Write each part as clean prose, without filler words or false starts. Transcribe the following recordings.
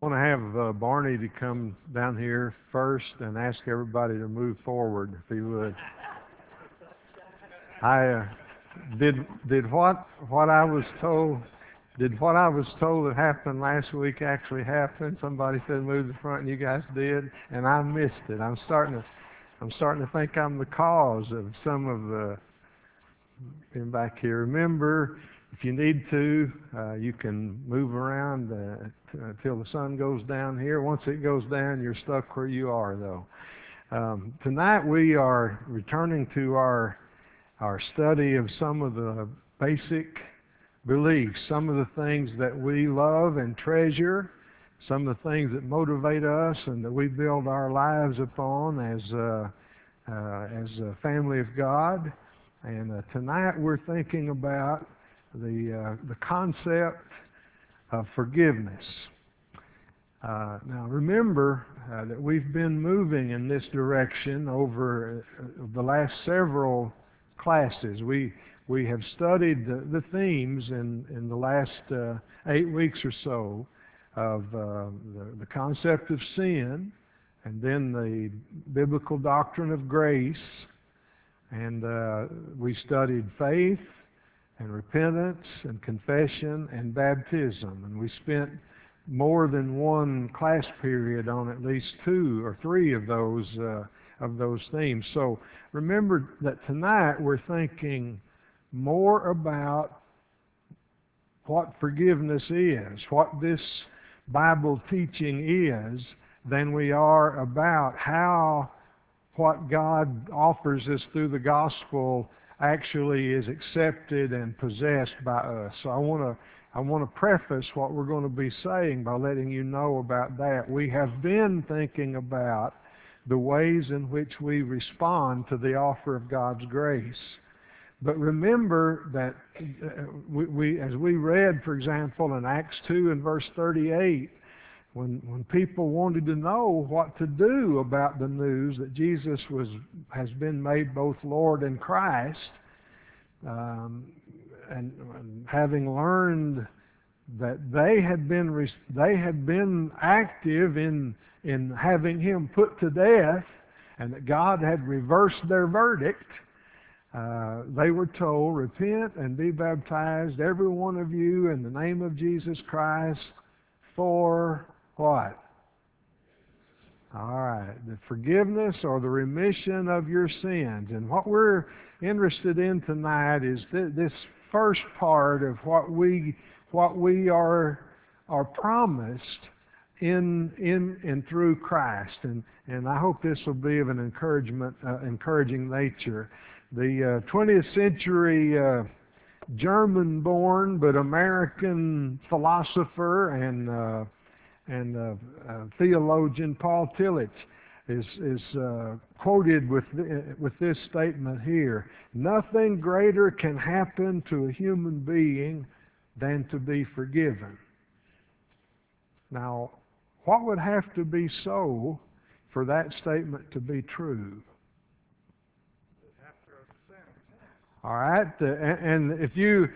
I want to have Barney to come down here first and ask everybody to move forward, if he would. I did what I was told. Did what I was told that happened last week actually happen? Somebody said move to the front, and you guys did, and I missed it. I'm starting to think I'm the cause of some of the being back here. Remember, if you need to, you can move around until the sun goes down here. Once it goes down, you're stuck where you are, though. Tonight we are returning to our study of some of the basic beliefs, some of the things that we love and treasure, some of the things that motivate us and that we build our lives upon as a family of God. And tonight we're thinking about the concept of forgiveness. Now remember that we've been moving in this direction over the last several classes. We have studied the themes in the last 8 weeks or so of the concept of sin, and then the biblical doctrine of grace, and we studied faith and repentance and confession and baptism, and we spent more than one class period on at least 2 or 3 of those themes. So remember that tonight we're thinking more about what forgiveness is, what this Bible teaching is, than we are about how what God offers us through the gospel actually is accepted and possessed by us. So I want to preface what we're going to be saying by letting you know about that. We have been thinking about the ways in which we respond to the offer of God's grace. But remember that as we read, for example, in Acts 2 and verse 38, when people wanted to know what to do about the news that Jesus has been made both Lord and Christ, and having learned that they had been active in having him put to death, and that God had reversed their verdict, they were told, repent and be baptized, every one of you, in the name of Jesus Christ, for what? All right, the forgiveness or the remission of your sins. And what we're interested in tonight is this first part of what we are promised in and through Christ. And I hope this will be of an encouraging nature. The 20th century German-born but American philosopher and theologian Paul Tillich is quoted with this statement here: "Nothing greater can happen to a human being than to be forgiven." Now, what would have to be so for that statement to be true? All right, and if you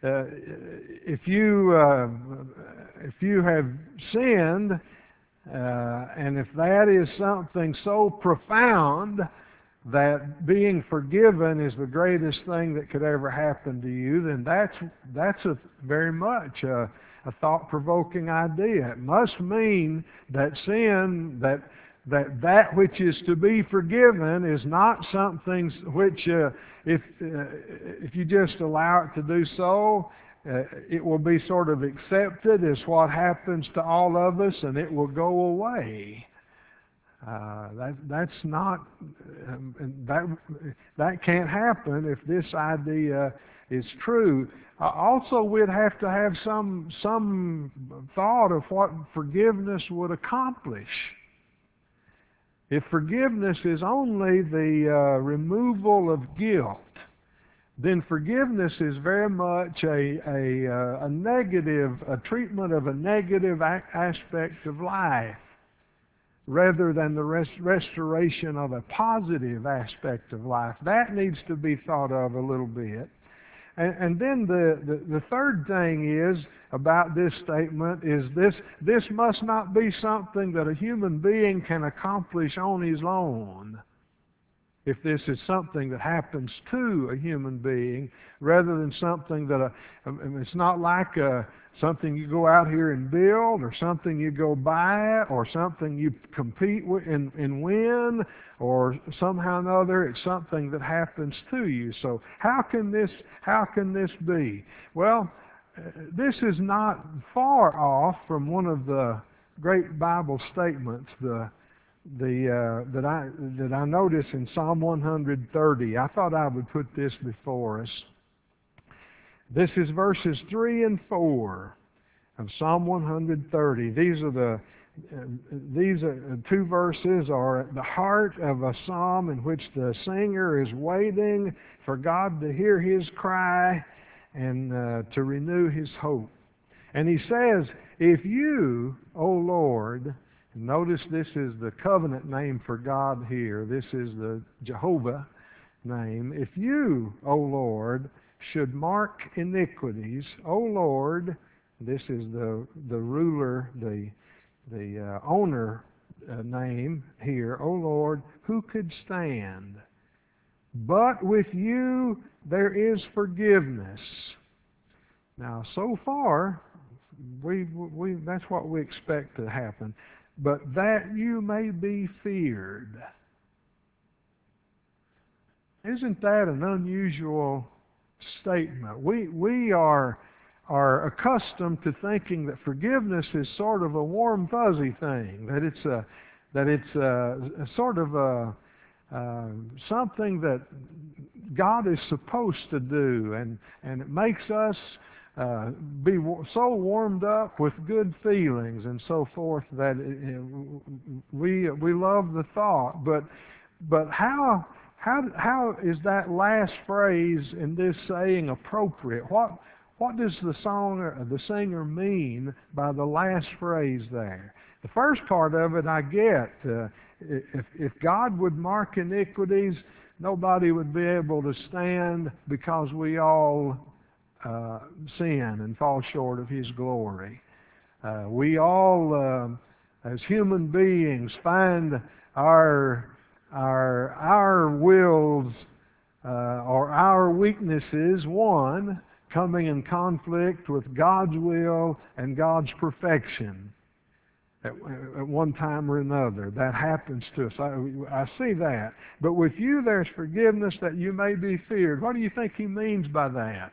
have sinned, and if that is something so profound that being forgiven is the greatest thing that could ever happen to you, then that's a very much a thought-provoking idea. It must mean that sin, that which is to be forgiven, is not something which, if you just allow it to do so, it will be sort of accepted as what happens to all of us, and it will go away. That's not that can't happen if this idea is true. Also, we'd have to have some thought of what forgiveness would accomplish. If forgiveness is only the removal of guilt, then forgiveness is very much a negative, a treatment of a negative aspect of life, rather than the restoration of a positive aspect of life. That needs to be thought of a little bit. And then the third thing is about this statement is this must not be something that a human being can accomplish on his own. If this is something that happens to a human being, rather than something that it's not like something you go out here and build, or something you go buy, or something you compete with and win, or somehow or another it's something that happens to you. So how can this be? Well, this is not far off from one of the great Bible statements, that I notice in Psalm 130. I thought I would put this before us. This is verses 3 and 4 of Psalm 130. These two verses are at the heart of a psalm in which the singer is waiting for God to hear his cry and to renew his hope. And he says, if you, O Lord, notice this is the covenant name for God here. This is the Jehovah name. If you, O Lord, should mark iniquities, O Lord, this is the ruler, the owner name here, O Lord, who could stand? But with you there is forgiveness. Now, so far, that's what we expect to happen. But that you may be feared. Isn't that an unusual statement? We are accustomed to thinking that forgiveness is sort of a warm fuzzy thing, that it's a sort of something that God is supposed to do, and it makes us be so warmed up with good feelings and so forth that we love the thought. But how is that last phrase in this saying appropriate? What does the singer mean by the last phrase there? The first part of it I get. If God would mark iniquities, nobody would be able to stand because we all sin and fall short of His glory. We all, as human beings, find our wills or our weaknesses, one, coming in conflict with God's will and God's perfection at one time or another. That happens to us. I see that. But with you there's forgiveness that you may be feared. What do you think he means by that?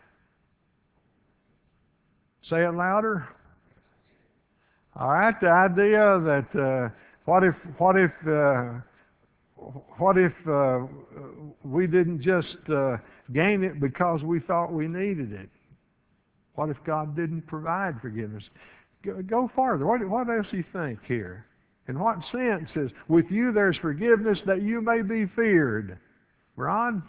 Say it louder. All right, the idea that what if we didn't just gain it because we thought we needed it? What if God didn't provide forgiveness? Go farther. What else do you think here? In what sense is with you there's forgiveness that you may be feared? Ron?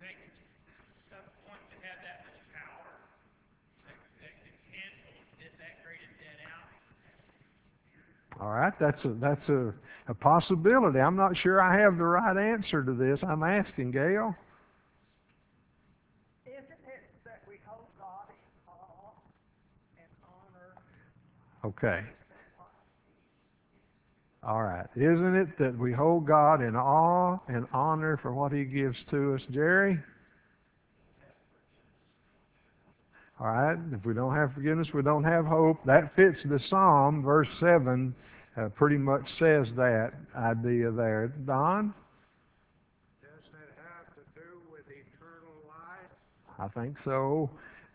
All right, that's a possibility. I'm not sure I have the right answer to this. I'm asking Gail. Isn't it that we hold God in awe and honor? Okay. All right. Isn't it that we hold God in awe and honor for what He gives to us? Jerry? All right. If we don't have forgiveness, we don't have hope. That fits the Psalm. Verse 7 pretty much says that idea there. Don? Does it have to do with eternal life? I think so.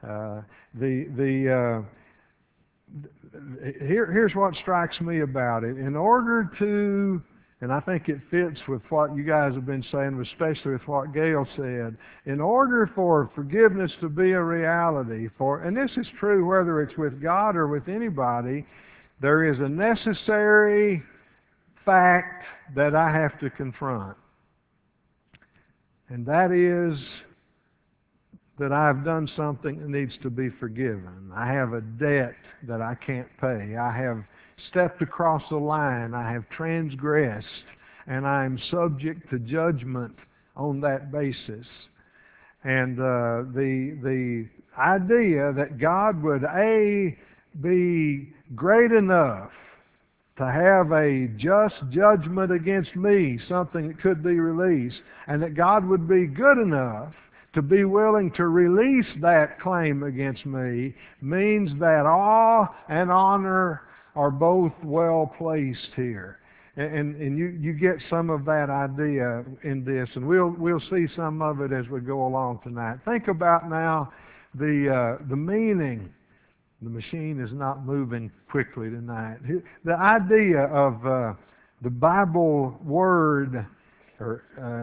Here's what strikes me about it. In order to, and I think it fits with what you guys have been saying, especially with what Gail said, in order for forgiveness to be a reality, and this is true whether it's with God or with anybody, there is a necessary fact that I have to confront. And that is that I've done something that needs to be forgiven. I have a debt that I can't pay. I have stepped across the line. I have transgressed, and I am subject to judgment on that basis. And the idea that God would be great enough to have a just judgment against me, something that could be released, and that God would be good enough to be willing to release that claim against me, means that awe and honor are both well placed here. And you get some of that idea in this, and we'll see some of it as we go along tonight. Think about now the meaning. The machine is not moving quickly tonight. The idea of the Bible word, or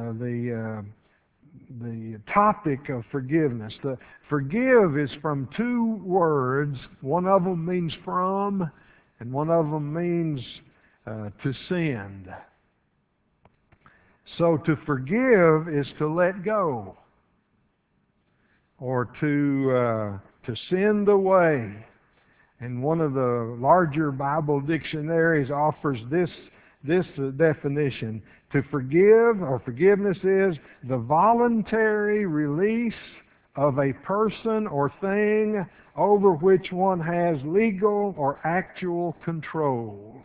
the topic of forgiveness. The forgive is from two words. One of them means from, and one of them means to send. So to forgive is to let go, or to send away. And one of the larger Bible dictionaries offers this definition. To forgive, or forgiveness, is the voluntary release of a person or thing over which one has legal or actual control.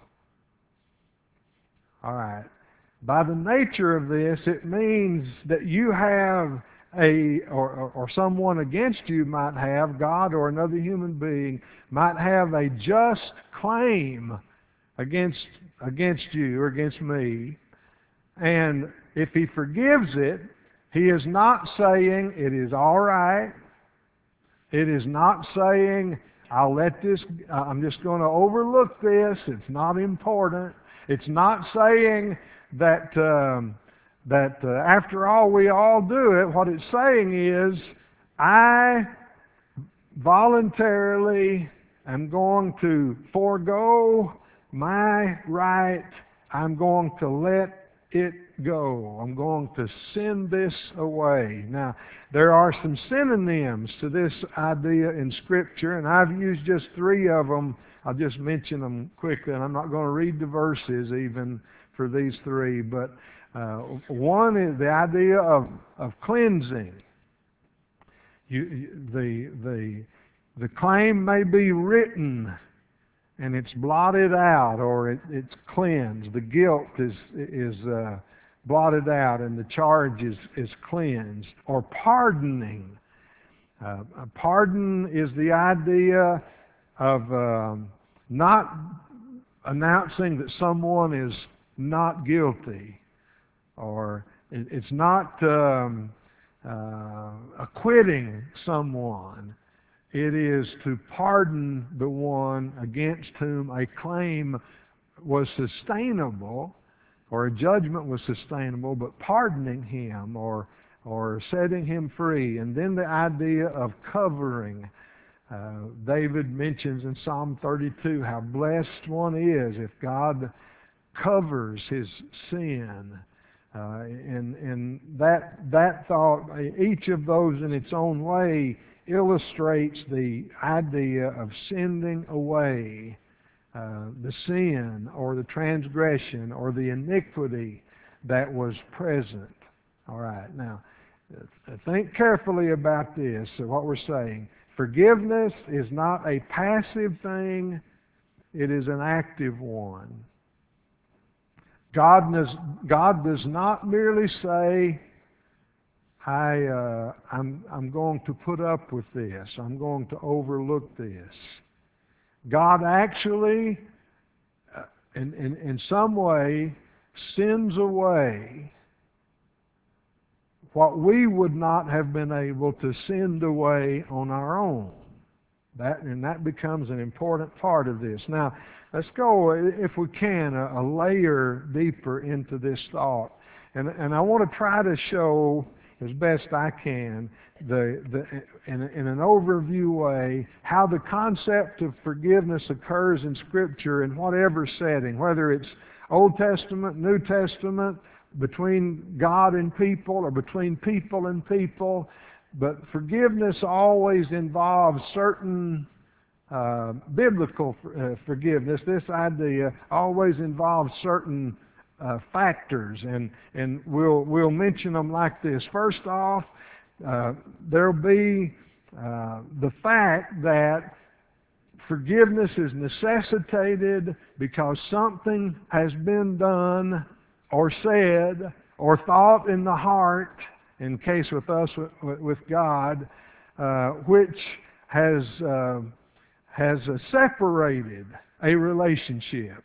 All right. By the nature of this, it means that you have or someone against you might have, God or another human being, might have a just claim against you or against me. And if He forgives it, He is not saying it is all right. It is not saying, I'm just going to overlook this. It's not important. It's not saying that after all we all do it. What it's saying is, I voluntarily am going to forego my right. I'm going to let it go. I'm going to send this away. Now, there are some synonyms to this idea in Scripture, and I've used just 3 of them. I'll just mention them quickly, and I'm not going to read the verses even for these 3, but one is the idea of cleansing. The claim may be written and it's blotted out, or it's cleansed. The guilt is blotted out and the charge is cleansed. Or pardoning. A pardon is the idea of not announcing that someone is not guilty, or it's not acquitting someone. It is to pardon the one against whom a claim was sustainable, or a judgment was sustainable, but pardoning him or setting him free. And then the idea of covering. David mentions in Psalm 32 how blessed one is if God covers his sin. And that thought, each of those in its own way, illustrates the idea of sending away the sin or the transgression or the iniquity that was present. All right, now think carefully about this. So what we're saying, forgiveness is not a passive thing, it is an active one. God does not merely say, I'm going to put up with this. I'm going to overlook this. God actually, in some way, sends away what we would not have been able to send away on our own. That becomes an important part of this. Now, let's go, if we can, a layer deeper into this thought. And I want to try to show, as best I can, in an overview way, how the concept of forgiveness occurs in Scripture in whatever setting, whether it's Old Testament, New Testament, between God and people, or between people and people. But forgiveness always involves certain biblical forgiveness. This idea always involves certain factors, and we'll mention them like this. First off, There'll be the fact that forgiveness is necessitated because something has been done or said or thought in the heart, in case with us, with God, which has separated a relationship.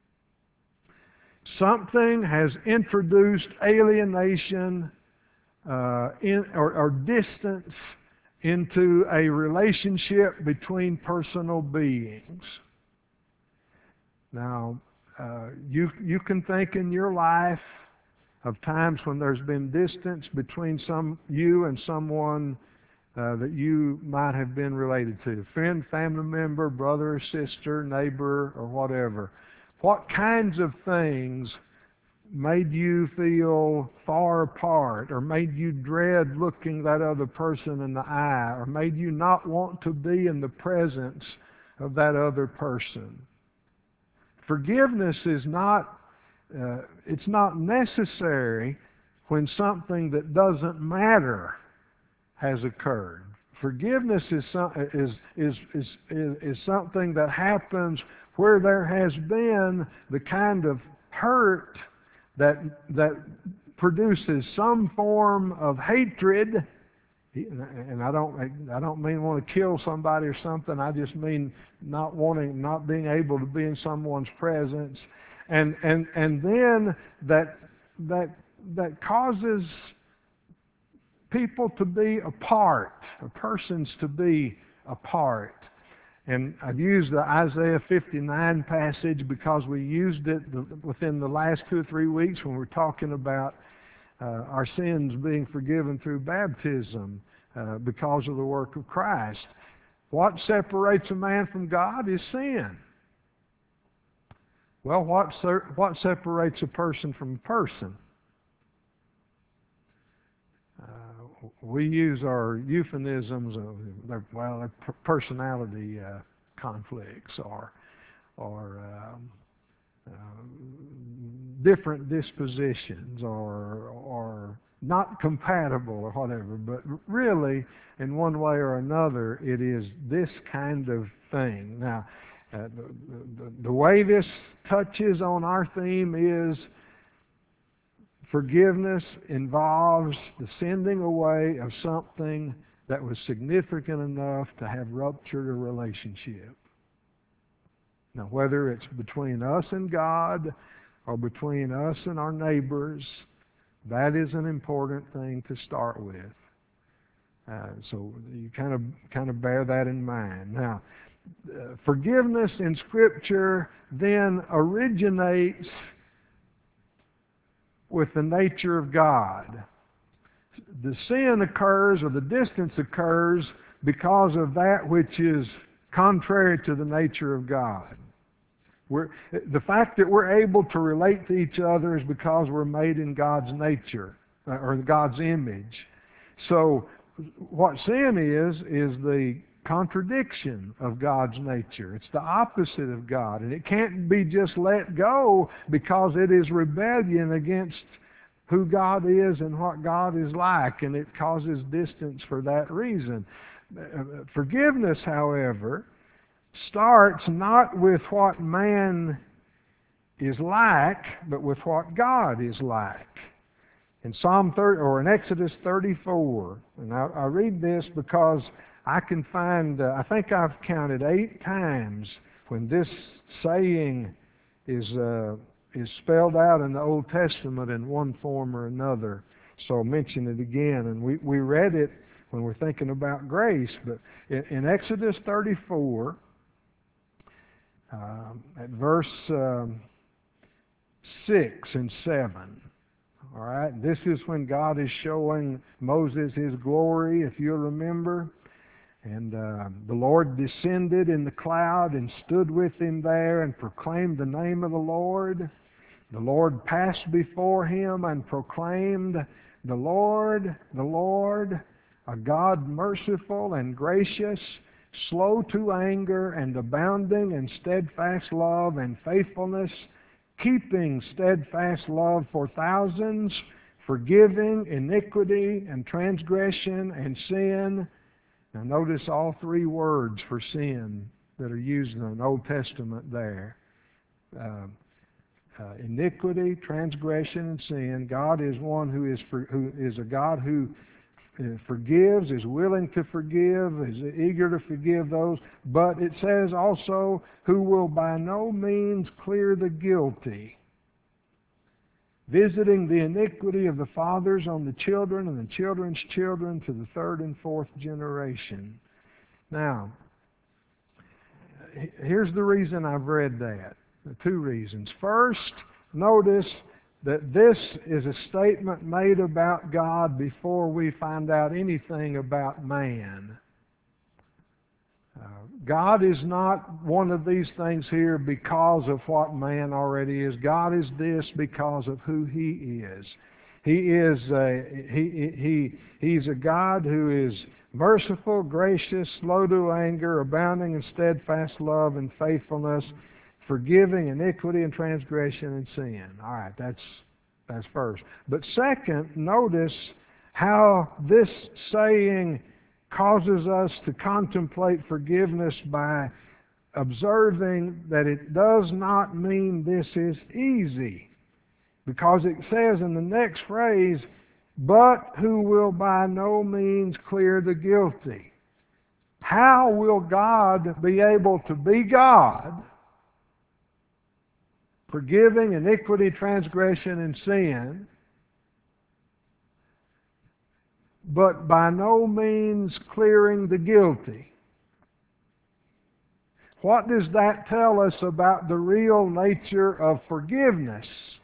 Something has introduced alienation or distance into a relationship between personal beings. Now, you can think in your life of times when there's been distance between you and someone that you might have been related to, friend, family member, brother or sister, neighbor, or whatever. What kinds of things made you feel far apart, or made you dread looking that other person in the eye, or made you not want to be in the presence of that other person? Forgiveness is not it's not necessary when something that doesn't matter has occurred. Forgiveness is something that happens where there has been the kind of hurt that produces some form of hatred. And I don't mean want to kill somebody or something. I just mean not being able to be in someone's presence, and then that causes people to be apart, or persons to be apart. And I've used the Isaiah 59 passage because we used it within the last 2 or 3 weeks when we're talking about our sins being forgiven through baptism because of the work of Christ. What separates a man from God is sin. Well, what separates a person from a person? We use our euphemisms of, they're personality conflicts or different dispositions or not compatible or whatever. But really, in one way or another, it is this kind of thing. Now, the way this touches on our theme is forgiveness involves the sending away of something that was significant enough to have ruptured a relationship. Now, whether it's between us and God or between us and our neighbors, that is an important thing to start with. So you kind of bear that in mind. Now, forgiveness in Scripture then originates with the nature of God. The sin occurs, or the distance occurs, because of that which is contrary to the nature of God. The fact that we're able to relate to each other is because we're made in God's nature, or God's image. So what sin is the contradiction of God's nature. It's the opposite of God, and it can't be just let go because it is rebellion against who God is and what God is like, and it causes distance for that reason. Forgiveness, however, starts not with what man is like, but with what God is like. In in Exodus 34, and I read this because I can find, I think I've counted 8 times when this saying is spelled out in the Old Testament in one form or another. So I'll mention it again. And we read it when we're thinking about grace. But in Exodus 34, at verse 6 and 7, all right, this is when God is showing Moses His glory, if you'll remember. And the Lord descended in the cloud and stood with him there and proclaimed the name of the Lord. The Lord passed before him and proclaimed, the Lord, a God merciful and gracious, slow to anger and abounding in steadfast love and faithfulness, keeping steadfast love for thousands, forgiving iniquity and transgression and sin. Now notice all three words for sin that are used in the Old Testament there. Iniquity, transgression, and sin. God is one who is a God who forgives, is willing to forgive, is eager to forgive those. But it says also, who will by no means clear the guilty, visiting the iniquity of the fathers on the children and the children's children to the third and fourth generation. Now, here's the reason I've read that. Two reasons. First, notice that this is a statement made about God before we find out anything about man. God is not one of these things here because of what man already is. God is this because of who He is. He's a God who is merciful, gracious, slow to anger, abounding in steadfast love and faithfulness, forgiving iniquity and transgression and sin. All right, that's first. But second, notice how this saying causes us to contemplate forgiveness by observing that it does not mean this is easy. Because it says in the next phrase, but who will by no means clear the guilty. How will God be able to be God, forgiving iniquity, transgression, and sin, but by no means clearing the guilty? What does that tell us about the real nature of forgiveness?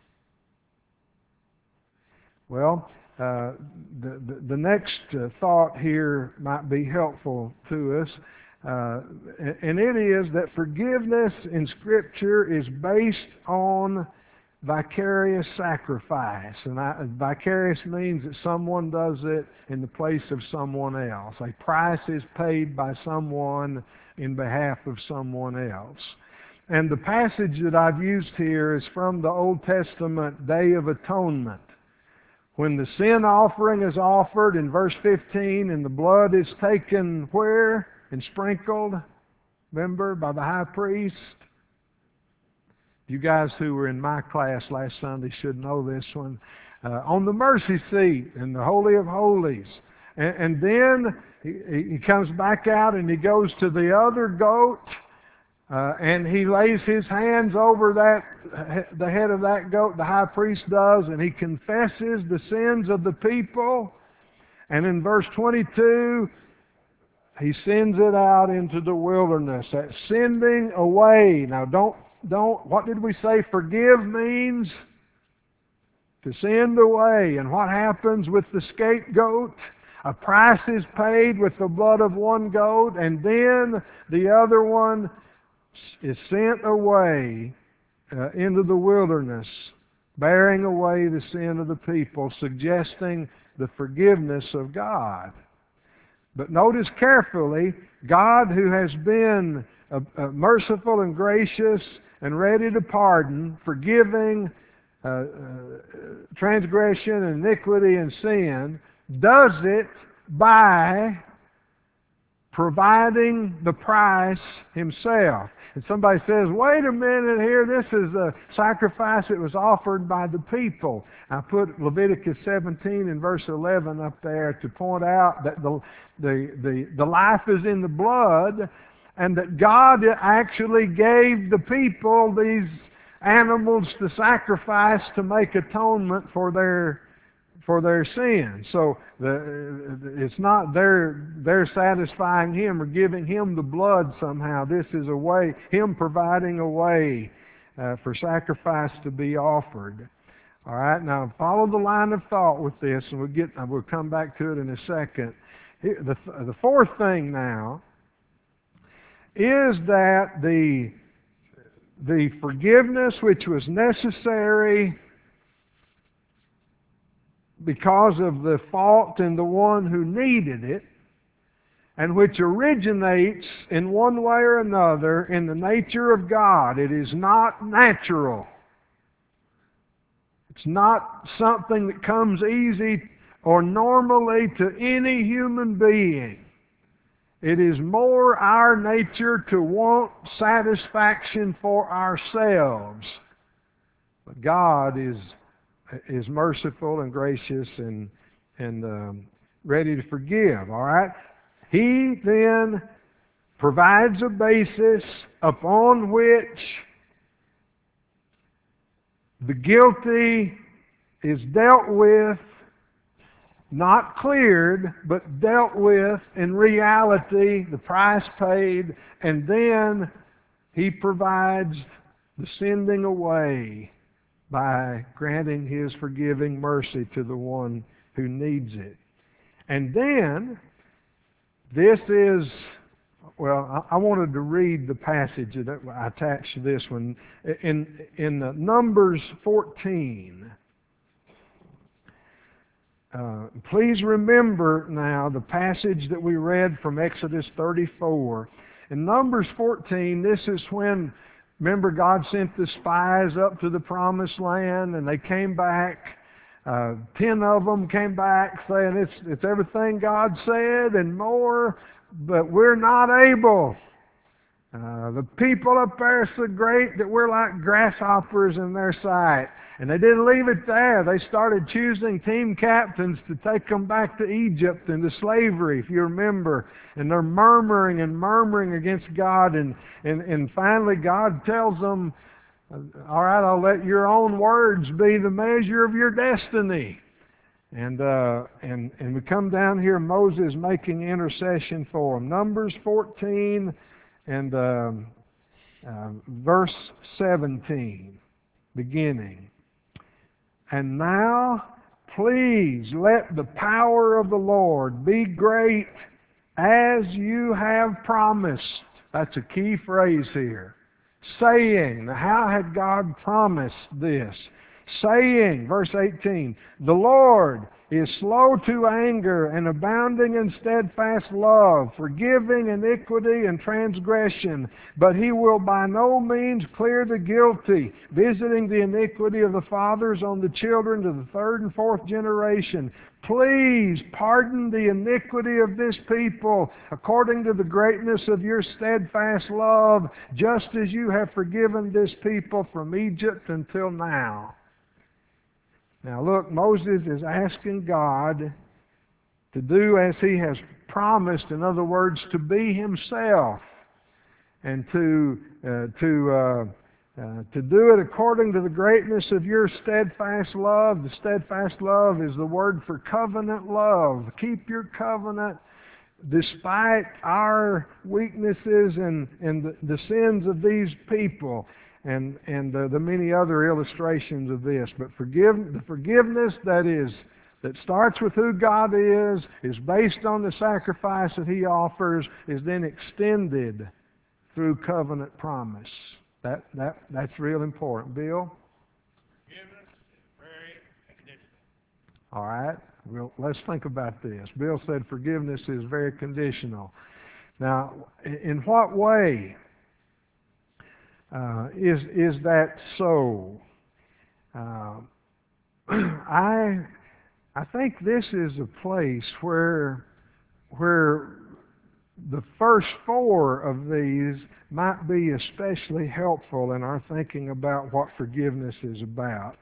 Well, the next thought here might be helpful to us. And it is that forgiveness in Scripture is based on vicarious sacrifice. And vicarious means that someone does it in the place of someone else. A price is paid by someone in behalf of someone else. And the passage that I've used here is from the Old Testament Day of Atonement. When the sin offering is offered in verse 15 and the blood is taken where? And sprinkled, remember, by the high priest. You guys who were in my class last Sunday should know this one. On the mercy seat in the Holy of Holies. And then he comes back out and he goes to the other goat and he lays his hands over the head of that goat, the high priest does, and he confesses the sins of the people. And in verse 22, he sends it out into the wilderness. That sending away. Now what did we say forgive means? To send away. And what happens with the scapegoat? A price is paid with the blood of one goat, and then the other one is sent away into the wilderness, bearing away the sin of the people, suggesting the forgiveness of God. But notice carefully, God, who has been merciful and gracious and ready to pardon, forgiving transgression, iniquity, and sin, does it by providing the price Himself. And somebody says, wait a minute here, this is a sacrifice that was offered by the people. I put Leviticus 17 and verse 11 up there to point out that the life is in the blood, and that God actually gave the people these animals to sacrifice to make atonement for their sin. So it's not they're satisfying Him or giving Him the blood somehow. This is a way, Him providing a way for sacrifice to be offered. All right, now follow the line of thought with this, and we'll come back to it in a second. The fourth thing now is that the forgiveness which was necessary because of the fault in the one who needed it, and which originates in one way or another in the nature of God. It is not natural. It's not something that comes easy or normally to any human being. It is more our nature to want satisfaction for ourselves. But God is merciful and gracious and ready to forgive. All right? He then provides a basis upon which the guilty is dealt with, not cleared, but dealt with in reality, the price paid, and then He provides the sending away by granting His forgiving mercy to the one who needs it. And then, this is, well, I wanted to read the passage that I attached to this one. In Numbers 14, please remember now the passage that we read from Exodus 34. In Numbers 14, this is when, remember, God sent the spies up to the Promised Land, and they came back. 10 of them came back saying, it's everything God said and more, but we're not able. The people up there are so great that we're like grasshoppers in their sight. And they didn't leave it there. They started choosing team captains to take them back to Egypt into slavery, if you remember. And they're murmuring and murmuring against God. And finally God tells them, all right, I'll let your own words be the measure of your destiny. And we come down here, Moses making intercession for them. Numbers 14 and verse 17, beginning. And now, please let the power of the Lord be great as you have promised. That's a key phrase here. Saying, how had God promised this? Saying, verse 18, the Lord is slow to anger and abounding in steadfast love, forgiving iniquity and transgression, but He will by no means clear the guilty, visiting the iniquity of the fathers on the children to the third and fourth generation. Please pardon the iniquity of this people according to the greatness of your steadfast love, just as you have forgiven this people from Egypt until now. Now look, Moses is asking God to do as He has promised, in other words, to be Himself, and to do it according to the greatness of your steadfast love. The steadfast love is the word for covenant love. Keep your covenant despite our weaknesses and the sins of these people. And the many other illustrations of this. But the forgiveness that starts with who God is based on the sacrifice that He offers, is then extended through covenant promise. That's real important. Bill? Forgiveness is very conditional. All right. Well, let's think about this. Bill said forgiveness is very conditional. Now, in what way is that so? I think this is a place where the first four of these might be especially helpful in our thinking about what forgiveness is about.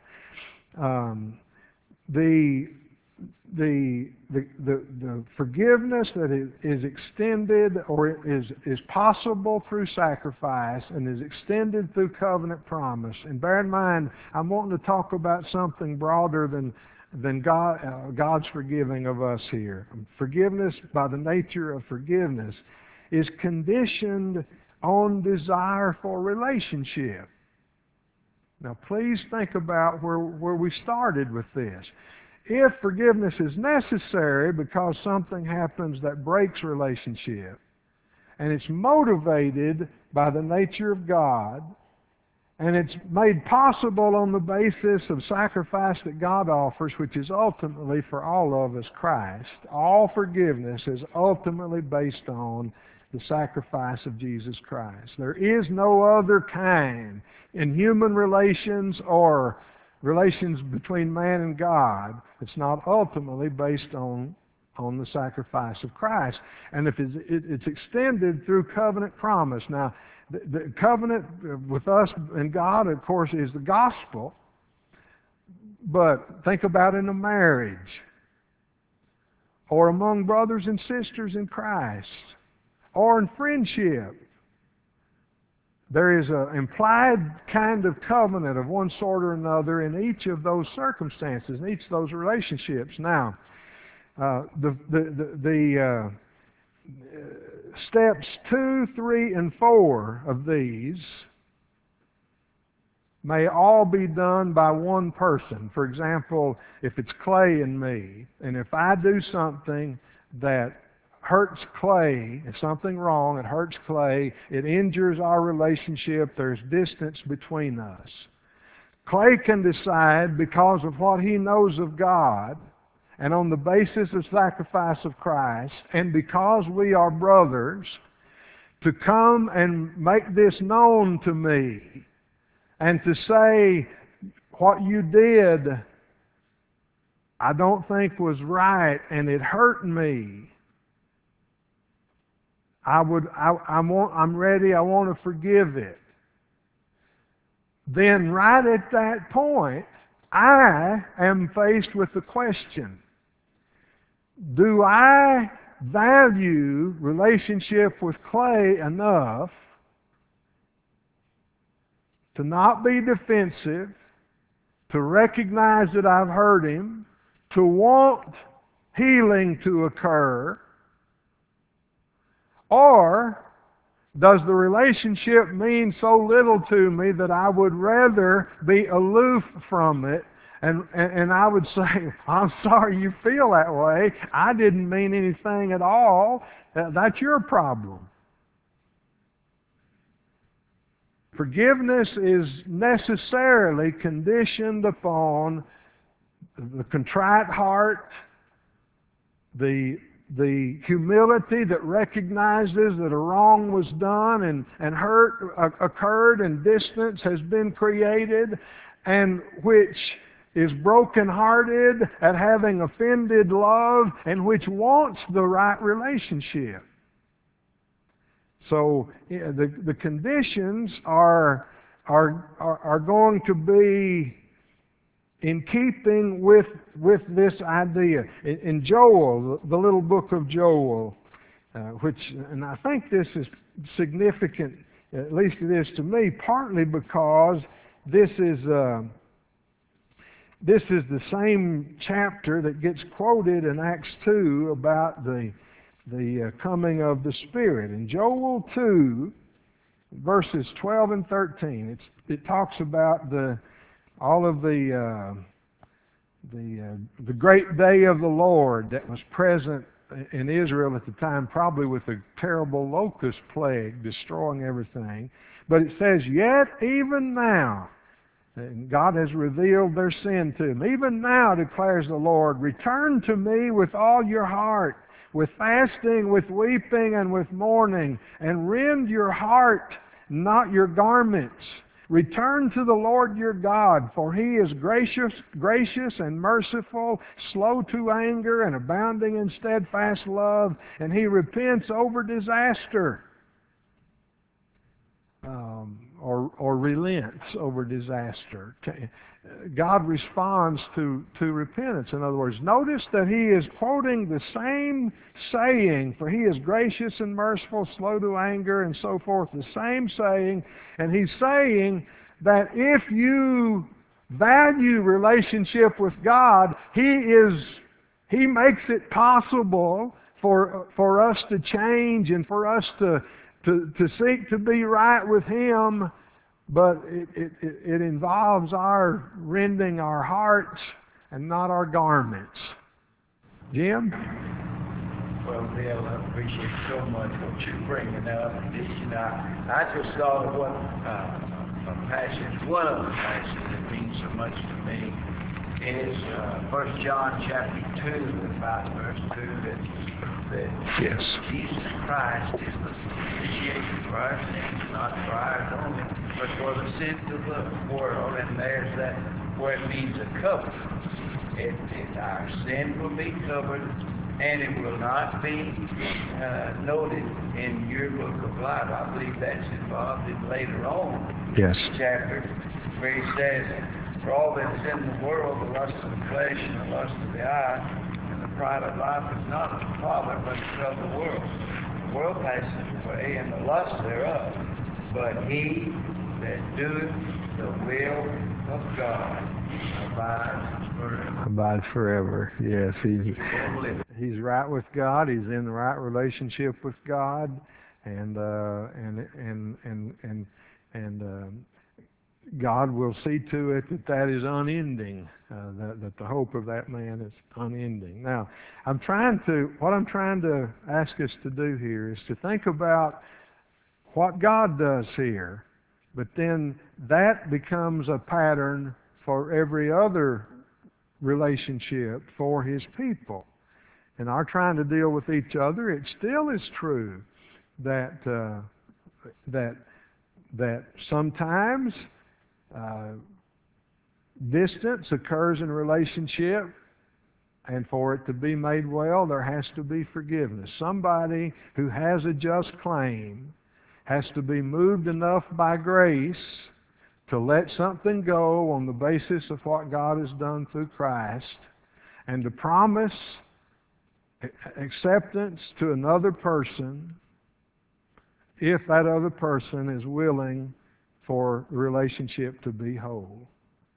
The forgiveness that is extended or is possible through sacrifice and is extended through covenant promise. And bear in mind, I'm wanting to talk about something broader than God's forgiving of us here. Forgiveness, by the nature of forgiveness, is conditioned on desire for relationship. Now please think about where we started with this. If forgiveness is necessary because something happens that breaks relationship, and it's motivated by the nature of God, and it's made possible on the basis of sacrifice that God offers, which is ultimately for all of us Christ, all forgiveness is ultimately based on the sacrifice of Jesus Christ. There is no other kind in human relations or relations between man and God, it's not ultimately based on the sacrifice of Christ. And if it's extended through covenant promise. Now, the covenant with us and God, of course, is the gospel. But think about in a marriage, or among brothers and sisters in Christ, or in friendship. There is an implied kind of covenant of one sort or another in each of those circumstances, in each of those relationships. Now, the steps 2, 3, and 4 of these may all be done by one person. For example, if it's Clay and me, and if I do something that hurts Clay, if something wrong, it hurts Clay, it injures our relationship, there's distance between us. Clay can decide, because of what he knows of God, and on the basis of sacrifice of Christ, and because we are brothers, to come and make this known to me, and to say, what you did, I don't think was right, and it hurt me. I'm ready, I want to forgive it. Then right at that point, I am faced with the question, do I value relationship with Clay enough to not be defensive, to recognize that I've hurt him, to want healing to occur? Or does the relationship mean so little to me that I would rather be aloof from it? And I would say, I'm sorry you feel that way. I didn't mean anything at all. That's your problem. Forgiveness is necessarily conditioned upon the contrite heart, the humility that recognizes that a wrong was done and hurt occurred and distance has been created, and which is broken-hearted at having offended love, and which wants the right relationship. So the conditions are going to be in keeping with this idea. In Joel, the little book of Joel, and I think this is significant, at least it is to me, partly because this is the same chapter that gets quoted in Acts 2 about the coming of the Spirit. In Joel 2, verses 12 and 13, it talks about all of the great day of the Lord that was present in Israel at the time, probably with a terrible locust plague destroying everything. But it says, yet even now, and God has revealed their sin to them. Even now, declares the Lord, return to me with all your heart, with fasting, with weeping, and with mourning, and rend your heart, not your garments. Return to the Lord your God, for He is gracious and merciful, slow to anger, and abounding in steadfast love, and He repents over disaster. Or relents over disaster. God responds to repentance. In other words, notice that he is quoting the same saying, for he is gracious and merciful, slow to anger, and so forth, the same saying, and he's saying that if you value relationship with God, He makes it possible for us to change and for us to seek to be right with Him, but it involves our rending our hearts and not our garments. Jim? Well, Bill, I appreciate so much what you're bringing up. I just thought of one of the passages that means so much to me is 1 John chapter 2, about verse 2, that Yes. Jesus Christ is the propitiation for our sins, not for ours only, but for the sins of the world. And there's that where it means a cover. Our sin will be covered, and it will not be noted in your book of life. I believe that's involved in later on. Yes. Chapter where he says, for all that is in the world, the lust of the flesh and the lust of the eye, and the pride of life is not of the Father, but is of the world. The world passes away, and the lust thereof. But he that doeth the will of God abides forever. Abide forever. Yes, he's right with God. He's in the right relationship with God, and God will see to it that is unending. That the hope of that man is unending. Now, what I'm trying to ask us to do here is to think about what God does here, but then that becomes a pattern for every other relationship for His people. And our trying to deal with each other, it still is true that sometimes distance occurs in a relationship, and for it to be made well, there has to be forgiveness. Somebody who has a just claim has to be moved enough by grace to let something go on the basis of what God has done through Christ, and to promise acceptance to another person if that other person is willing for the relationship to be whole.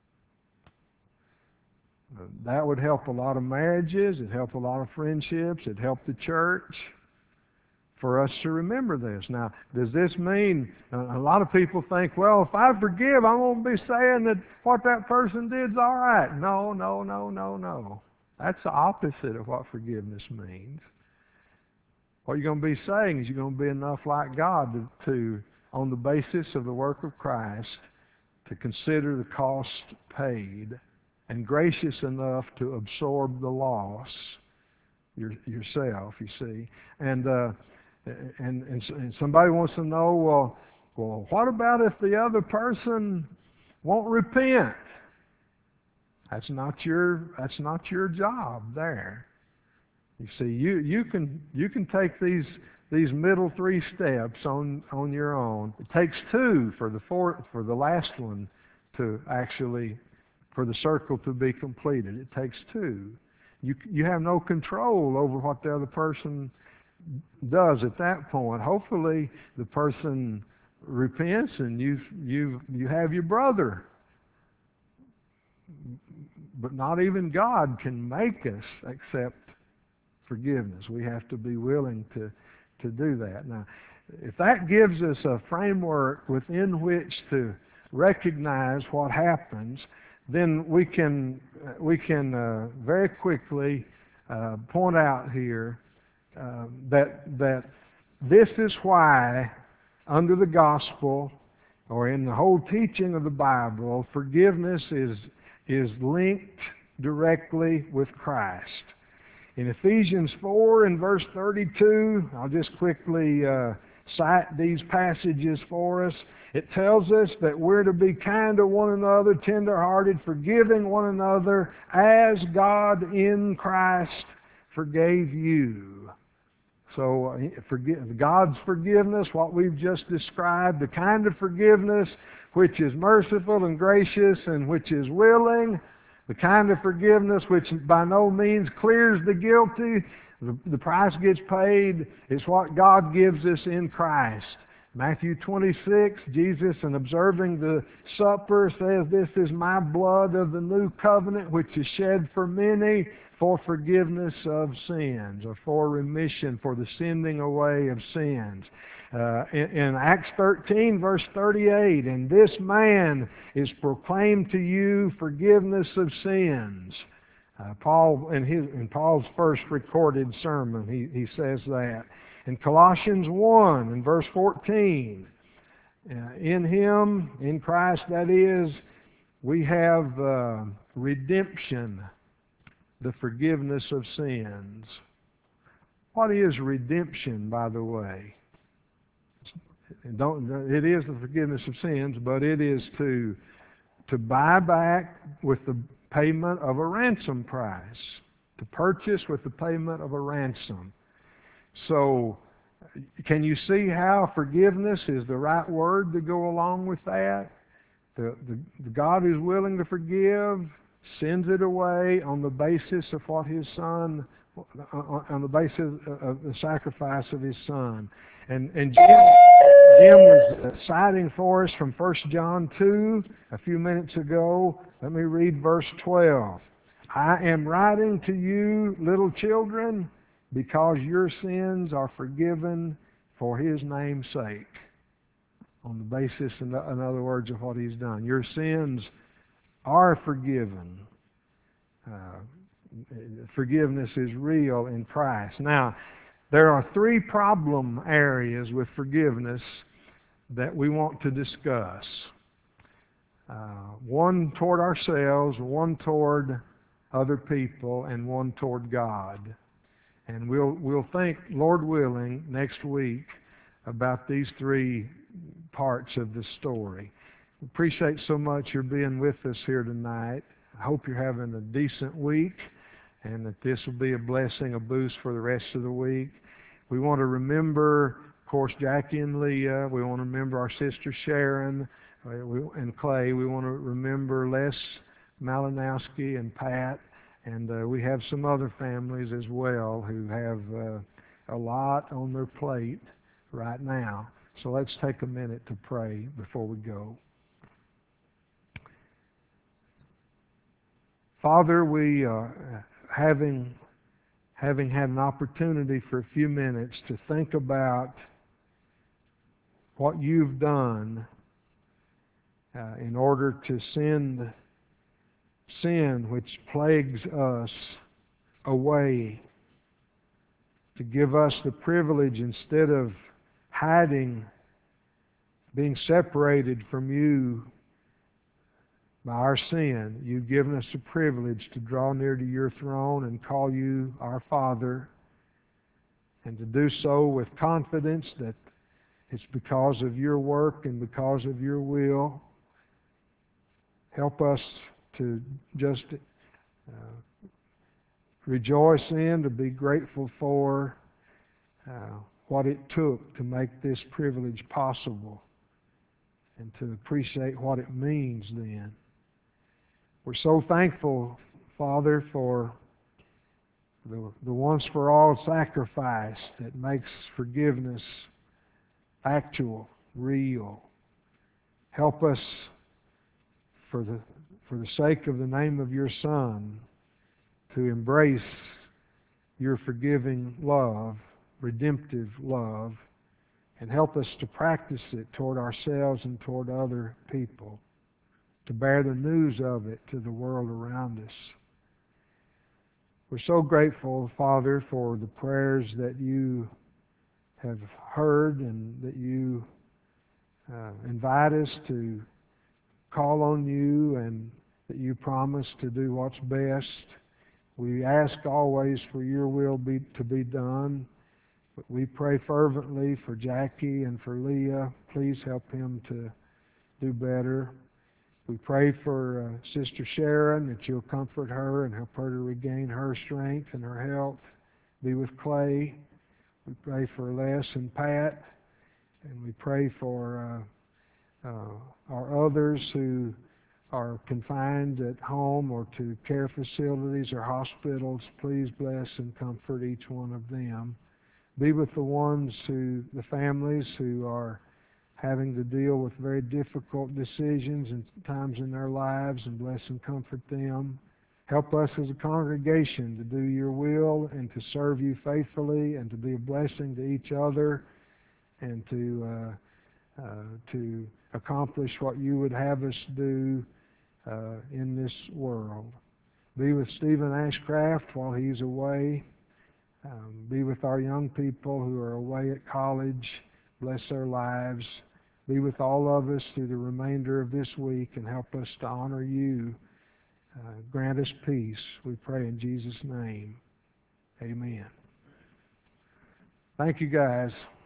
That would help a lot of marriages, it'd help a lot of friendships, it'd help the church for us to remember this. Now, does this mean, a lot of people think, well, if I forgive, I'm going to be saying that what that person did is all right. No. That's the opposite of what forgiveness means. What you're going to be saying is you're going to be enough like God to on the basis of the work of Christ, to consider the cost paid, and gracious enough to absorb the loss yourself, you see. And somebody wants to know, well, what about if the other person won't repent? That's not your job there. You see, you can take these middle three steps on your own. It takes two for the last one to actually, for the circle to be completed. It takes two. You have no control over what the other person does at that point. Hopefully the person repents and you have your brother. But not even God can make us accept forgiveness. We have to be willing to do that. Now, if that gives us a framework within which to recognize what happens, then we can very quickly point out here that this is why, under the gospel or in the whole teaching of the Bible, forgiveness is linked directly with Christ. In Ephesians 4 and verse 32, I'll just quickly cite these passages for us. It tells us that we're to be kind to one another, tender-hearted, forgiving one another, as God in Christ forgave you. So God's forgiveness, what we've just described, the kind of forgiveness which is merciful and gracious and which is willing, the kind of forgiveness which by no means clears the guilty, the price gets paid, is what God gives us in Christ. Matthew 26, Jesus, in observing the supper, says, "This is my blood of the new covenant, which is shed for many for forgiveness of sins," or for remission, for the sending away of sins. In Acts 13, verse 38, "And this man is proclaimed to you forgiveness of sins." Paul, in Paul's first recorded sermon, he says that. In Colossians 1, in verse 14, in Him, in Christ that is, we have redemption, the forgiveness of sins. What is redemption, by the way? It is the forgiveness of sins, but it is to to buy back with the payment of a ransom price, to purchase with the payment of a ransom. So, can you see how forgiveness is the right word to go along with that? The God who's willing to forgive sends it away on the basis of what His Son, on the basis of the sacrifice of His Son. And Jim was citing for us from 1 John 2 a few minutes ago. Let me read verse 12. I am writing to you, little children, because your sins are forgiven for His name's sake. On the basis, in other words, of what He's done. Your sins are forgiven. Forgiveness is real in Christ. Now, there are three problem areas with forgiveness that we want to discuss. One toward ourselves, one toward other people, and one toward God. And we'll think, Lord willing, next week about these three parts of the story. Appreciate so much your being with us here tonight. I hope you're having a decent week and that this will be a blessing, a boost for the rest of the week. We want to remember, of course, Jackie and Leah. We want to remember our sister Sharon and Clay. We want to remember Les Malinowski and Pat. And we have some other families as well who have a lot on their plate right now. So let's take a minute to pray before we go. Father, we having had an opportunity for a few minutes to think about what you've done in order to send sin which plagues us away, to give us the privilege, instead of hiding, being separated from you by our sin, you've given us the privilege to draw near to your throne and call you our Father, and to do so with confidence that it's because of your work and because of your will. Help us to just rejoice in, to be grateful for what it took to make this privilege possible, and to appreciate what it means then. We're so thankful, Father, for the once-for-all sacrifice that makes forgiveness actual, real. Help us, for the sake of the name of your Son, to embrace your forgiving love, redemptive love, and help us to practice it toward ourselves and toward other people, to bear the news of it to the world around us. We're so grateful, Father, for the prayers that you have heard and that you invite us to call on you, and that you promise to do what's best. We ask always for your will to be done. But we pray fervently for Jackie and for Leah. Please help him to do better. We pray for Sister Sharon, that you'll comfort her and help her to regain her strength and her health. Be with Clay. We pray for Les and Pat. And we pray for our others who are confined at home or to care facilities or hospitals. Please bless and comfort each one of them. Be with the families who are having to deal with very difficult decisions and times in their lives, and bless and comfort them. Help us as a congregation to do your will and to serve you faithfully and to be a blessing to each other, and to accomplish what you would have us do in this world. Be with Stephen Ashcraft while he's away. Be with our young people who are away at college. Bless their lives. Be with all of us through the remainder of this week and help us to honor you. Grant us peace, we pray in Jesus' name. Amen. Thank you, guys.